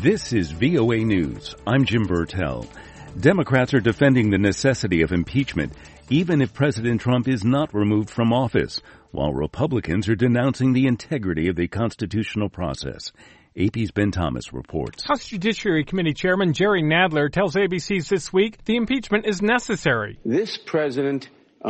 This is VOA News. I'm Jim Burtell. Democrats are defending the necessity of impeachment, even if President Trump is not removed from office, while Republicans are denouncing the integrity of the constitutional process. AP's Ben Thomas reports. House Judiciary Committee Chairman Jerry Nadler tells ABC's This Week the impeachment is necessary. This president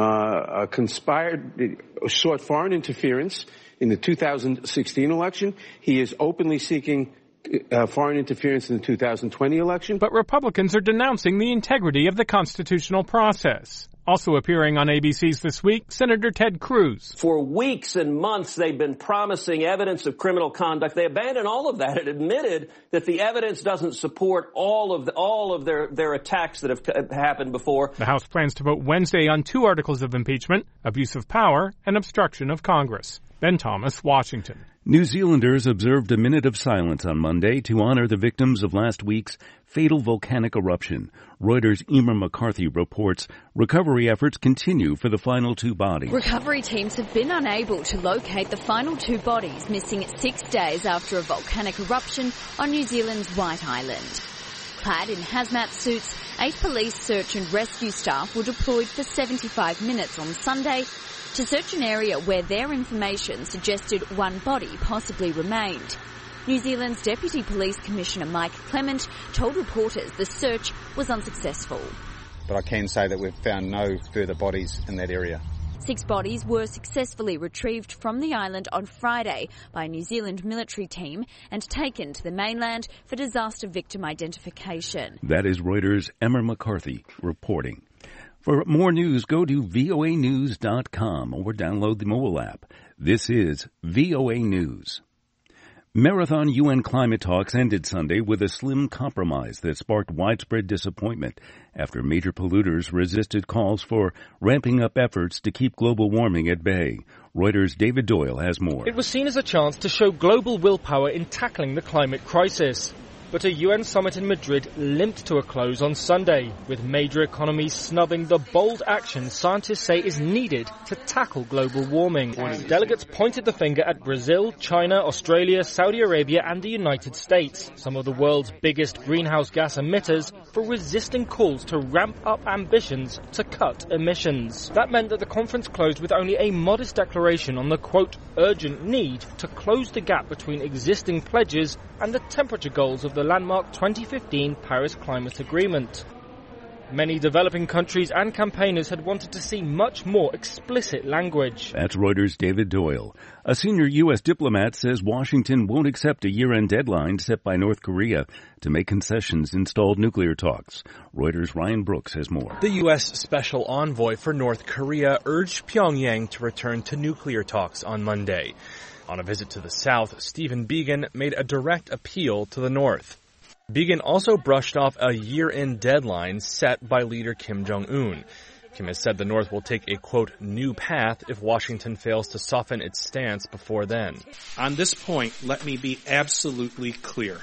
sought foreign interference in the 2016 election. He is openly seeking foreign interference in the 2020 election. But Republicans are denouncing the integrity of the constitutional process. Also appearing on ABC's This Week, Senator Ted Cruz. For weeks and months, they've been promising evidence of criminal conduct. They abandoned all of that and admitted that the evidence doesn't support all of their attacks that have happened before. The House plans to vote Wednesday on 2 articles of impeachment, abuse of power and obstruction of Congress. Ben Thomas, Washington. New Zealanders observed a minute of silence on Monday to honor the victims of last week's fatal volcanic eruption. Reuters' Emer McCarthy reports recovery efforts continue for the final 2 bodies. Recovery teams have been unable to locate the final 2 bodies, missing 6 days after a volcanic eruption on New Zealand's White Island. Clad in hazmat suits, 8 police search and rescue staff were deployed for 75 minutes on Sunday to search an area where their information suggested 1 body possibly remained. New Zealand's Deputy Police Commissioner Mike Clement told reporters the search was unsuccessful. But I can say that we've found no further bodies in that area. 6 bodies were successfully retrieved from the island on Friday by a New Zealand military team and taken to the mainland for disaster victim identification. That is Reuters' Emer McCarthy reporting. For more news, go to voanews.com or download the mobile app. This is VOA News. Marathon UN climate talks ended Sunday with a slim compromise that sparked widespread disappointment after major polluters resisted calls for ramping up efforts to keep global warming at bay. Reuters' David Doyle has more. It was seen as a chance to show global willpower in tackling the climate crisis. But a UN summit in Madrid limped to a close on Sunday, with major economies snubbing the bold action scientists say is needed to tackle global warming. Delegates pointed the finger at Brazil, China, Australia, Saudi Arabia and the United States, some of the world's biggest greenhouse gas emitters, for resisting calls to ramp up ambitions to cut emissions. That meant that the conference closed with only a modest declaration on the, quote, urgent need to close the gap between existing pledges and the temperature goals of the landmark 2015 Paris Climate Agreement. Many developing countries and campaigners had wanted to see much more explicit language. That's Reuters' David Doyle. A senior U.S. diplomat says Washington won't accept a year-end deadline set by North Korea to make concessions in stalled nuclear talks. Reuters' Ryan Brooks has more. The U.S. Special Envoy for North Korea urged Pyongyang to return to nuclear talks on Monday. On a visit to the South, Stephen Biegun made a direct appeal to the North. Biegun also brushed off a year-end deadline set by leader Kim Jong-un. Kim has said the North will take a, quote, new path if Washington fails to soften its stance before then. On this point, let me be absolutely clear.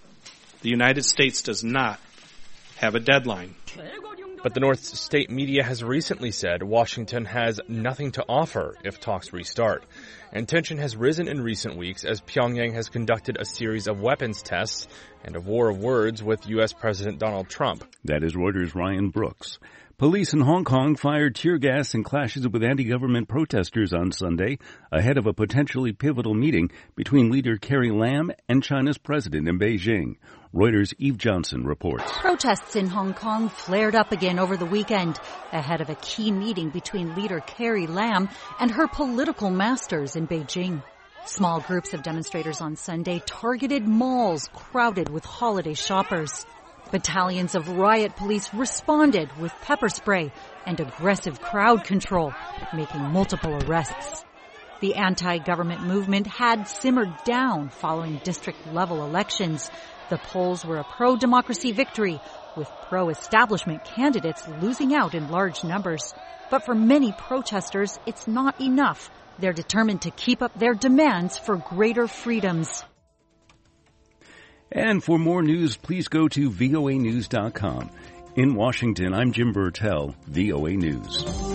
The United States does not have a deadline. But the North's state media has recently said Washington has nothing to offer if talks restart. And tension has risen in recent weeks as Pyongyang has conducted a series of weapons tests and a war of words with U.S. President Donald Trump. That is Reuters' Ryan Brooks. Police in Hong Kong fired tear gas in clashes with anti-government protesters on Sunday ahead of a potentially pivotal meeting between leader Carrie Lam and China's president in Beijing. Reuters' Eve Johnson reports. Protests in Hong Kong flared up again over the weekend ahead of a key meeting between leader Carrie Lam and her political masters in Beijing. Small groups of demonstrators on Sunday targeted malls crowded with holiday shoppers. Battalions of riot police responded with pepper spray and aggressive crowd control, making multiple arrests. The anti-government movement had simmered down following district-level elections. The polls were a pro-democracy victory, with pro-establishment candidates losing out in large numbers. But for many protesters, it's not enough. They're determined to keep up their demands for greater freedoms. And for more news, please go to voanews.com. In Washington, I'm Jim Burtell, VOA News.